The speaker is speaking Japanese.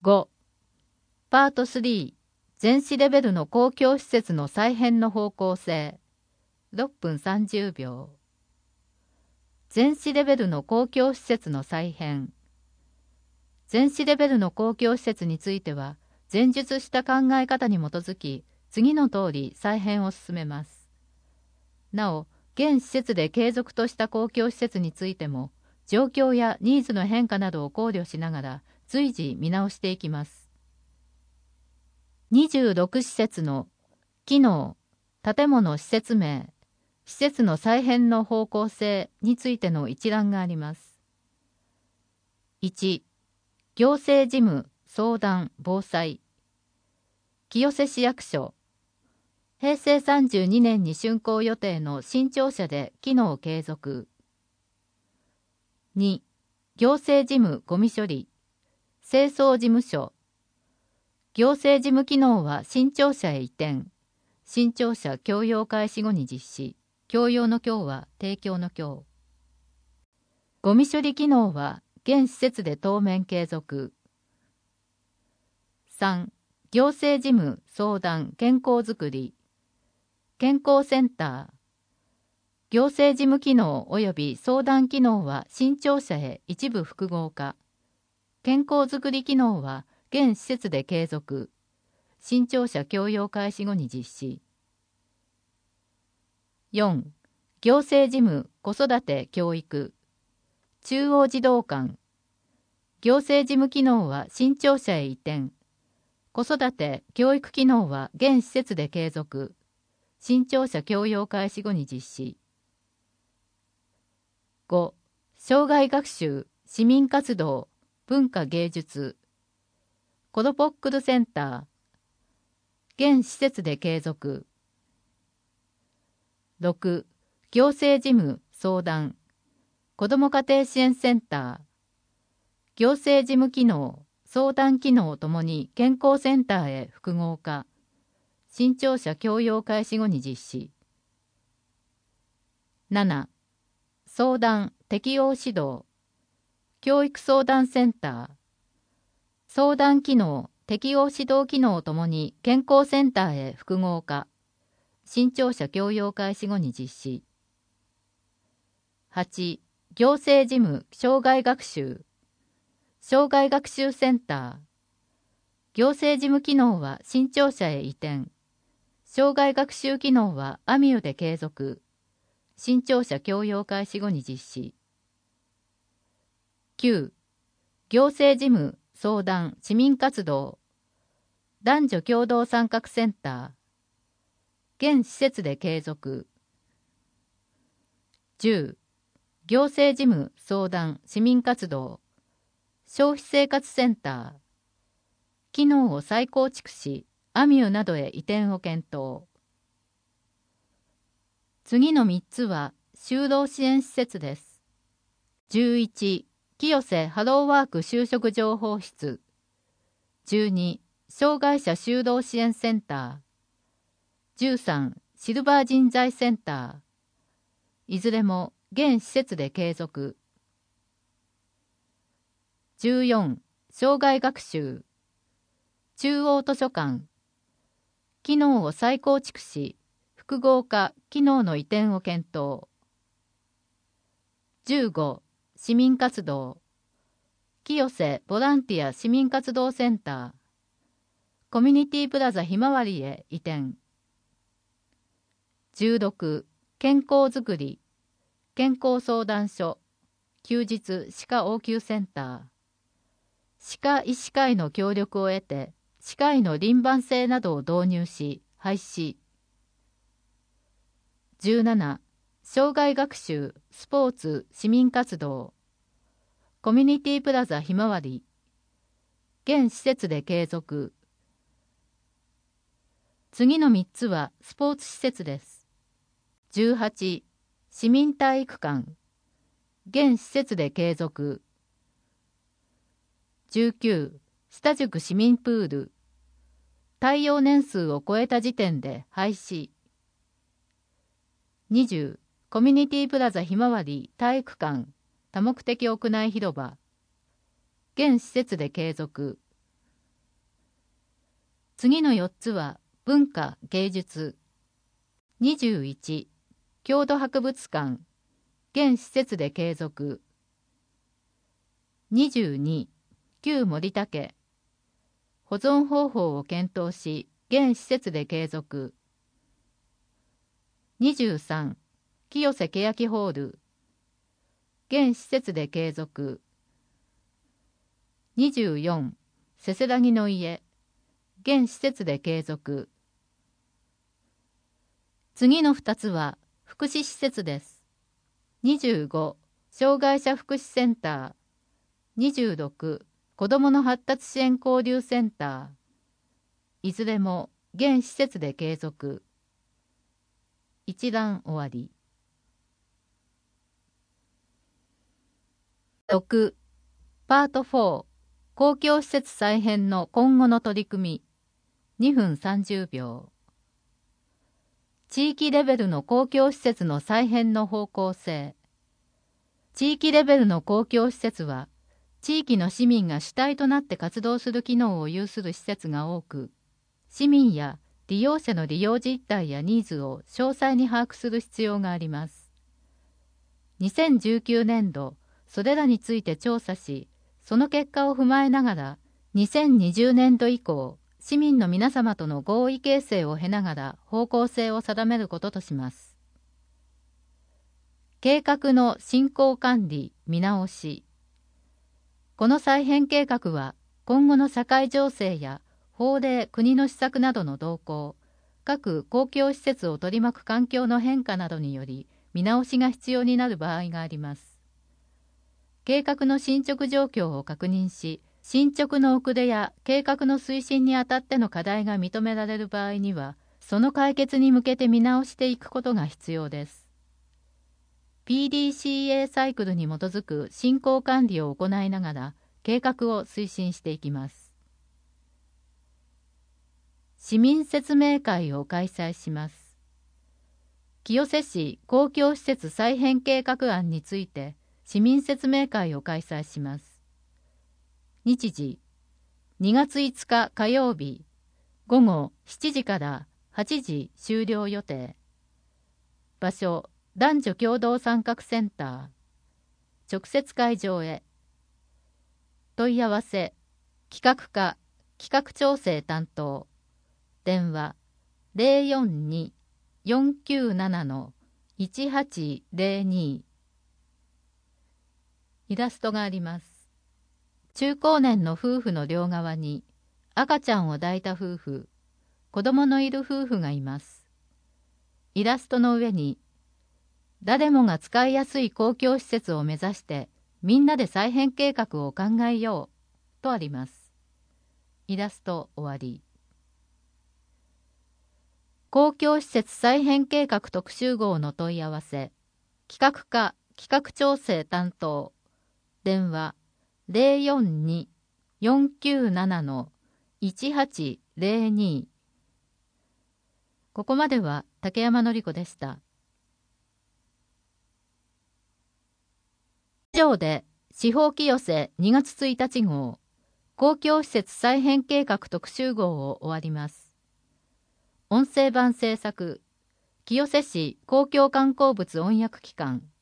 5、パート3、全市レベルの公共施設の再編の方向性。6分30秒。全市レベルの公共施設の再編。全市レベルの公共施設については、前述した考え方に基づき、次の通り再編を進めます。なお、現施設で継続とした公共施設についても、状況やニーズの変化などを考慮しながら、随時見直していきます。26施設の機能、建物施設名、施設の再編の方向性についての一覧があります。1、行政事務、相談、防災。清瀬市役所。平成32年に竣工予定の新庁舎で機能継続。2、行政事務ゴミ処理。清掃事務所。行政事務機能は新庁舎へ移転。新庁舎供用開始後に実施。供用の供は提供の供。ゴミ処理機能は現施設で当面継続。3、行政事務、相談、健康づくり。健康センター。行政事務機能及び相談機能は新庁舎へ一部複合化。健康づくり機能は現施設で継続。新庁舎供用開始後に実施。4、行政事務、子育て、教育。中央児童館。行政事務機能は新庁舎へ移転。子育て・教育機能は現施設で継続。新庁舎供用開始後に実施。5、障害学習、市民活動、文化芸術。コドポックルセンター。現施設で継続。6、行政事務、相談。子ども家庭支援センター。行政事務機能、相談機能ともに健康センターへ複合化。新庁舎供用開始後に実施。7、相談、適応指導。教育相談センター。相談機能、適応指導機能ともに健康センターへ複合化。新庁舎供用開始後に実施。8、行政事務、障害学習。障害学習センター。行政事務機能は新庁舎へ移転。障害学習機能はアミュで継続。新庁舎供用開始後に実施。9、行政事務、相談、市民活動。男女共同参画センター。現施設で継続。10、行政事務、相談、市民活動。消費生活センター。機能を再構築し、アミュなどへ移転を検討。次の3つは就労支援施設です。11、清瀬ハローワーク就職情報室。12、障害者就労支援センター。13、シルバー人材センター。いずれも現施設で継続。14、障害学習。中央図書館。機能を再構築し、複合化、機能の移転を検討。15、市民活動。清瀬ボランティア市民活動センター。コミュニティプラザひまわりへ移転。16、健康づくり。健康相談所。休日歯科応急センター。歯科医師会の協力を得て、歯科医の輪番制などを導入し、廃止。17、障害学習、スポーツ、市民活動。コミュニティプラザひまわり。現施設で継続。次の3つはスポーツ施設です。18、市民体育館。現施設で継続。19、下宿市民プール。耐用年数を超えた時点で廃止。20、コミュニティプラザひまわり体育館多目的屋内広場。現施設で継続。 次の4つは文化・芸術。21、郷土博物館、現施設で継続。22、旧森田家、保存方法を検討し、現施設で継続。23、清瀬欅ホール、現施設で継続。24、せせらぎの家、現施設で継続。次の2つは福祉施設です。25、障害者福祉センター。26、子どもの発達支援交流センター。いずれも現施設で継続。一覧終わり。6、パート4、公共施設再編の今後の取り組み。2分30秒。地域レベルの公共施設の再編の方向性。地域レベルの公共施設は、地域の市民が主体となって活動する機能を有する施設が多く、市民や利用者の利用実態やニーズを詳細に把握する必要があります。2019年度、それらについて調査し、その結果を踏まえながら、2020年度以降、市民の皆様との合意形成を経ながら方向性を定めることとします。計画の進行管理・見直し。この再編計画は、今後の社会情勢や法令・国の施策などの動向、各公共施設を取り巻く環境の変化などにより、見直しが必要になる場合があります。計画の進捗状況を確認し、進捗の遅れや計画の推進にあたっての課題が認められる場合には、その解決に向けて見直していくことが必要です。PDCA サイクルに基づく進行管理を行いながら、計画を推進していきます。市民説明会を開催します。清瀬市公共施設再編計画案について、市民説明会を開催します。日時、2月5日火曜日、午後7時から8時終了予定。場所、男女共同参画センター。直接会場へ。問い合わせ、企画課、企画調整担当。電話、042-497-1802。イラストがあります。中高年の夫婦の両側に赤ちゃんを抱いた夫婦、子供のいる夫婦がいます。イラストの上に誰もが使いやすい公共施設を目指してみんなで再編計画を考えようとあります。イラスト終わり。公共施設再編計画特集号の問い合わせ、企画課企画調整担当。電話042-497-1802。ここまでは竹山典子でした。以上で司法清瀬2月1日号公共施設再編計画特集号を終わります。音声版制作、清瀬市公共観光物音訳機関